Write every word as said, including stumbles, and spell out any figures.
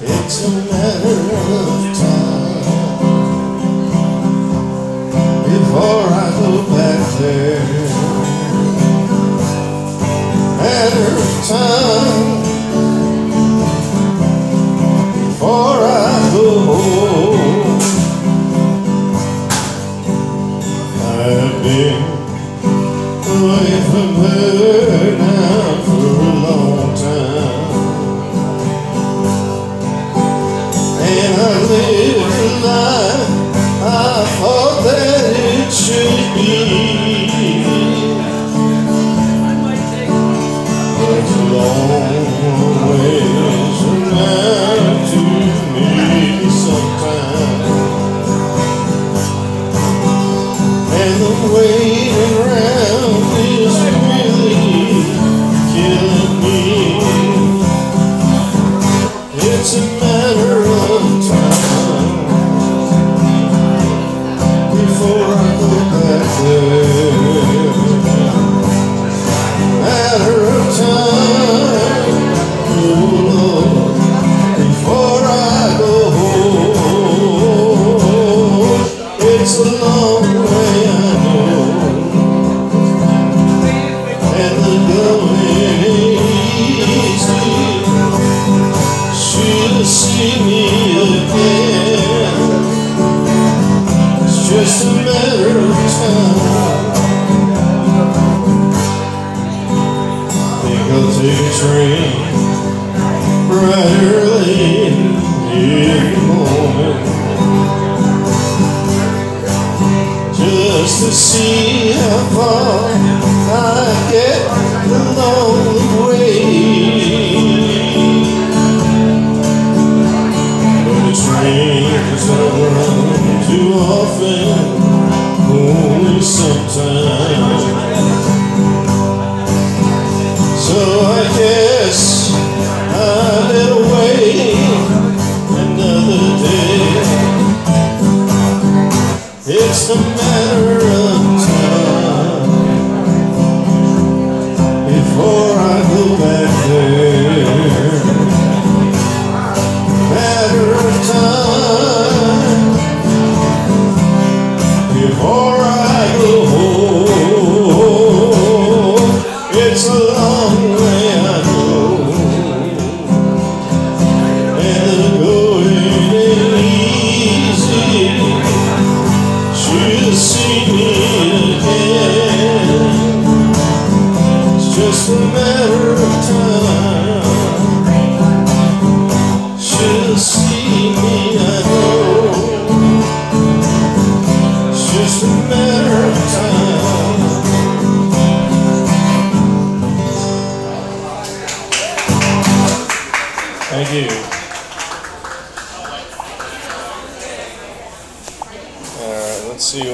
It's a matter of time before I go back there. Matter of time before I go home. I've been away from her now for a long time, and I lived a life I thought that it should be. It's a long ways around to me sometimes, and the waiting around is really killing me. It's a matter of time before I go back there. Matter of time, oh Lord, before I go home. It's a long way, I know, and the going ain't easy. She'll see me again. It's just a matter of time. Think I'll take a train bright early in the morning, just to see how far I get along the way. But the trains don't run too often, only sometimes. So I guess I better wait another day. It's a matter of time before I go back there. Matter of time before I go home. It's a long way, I know, and the going ain't easy. She'll see me again. It's just a matter of time. She'll see me, I know. It's just a matter of time. Thank you. All right, let's see.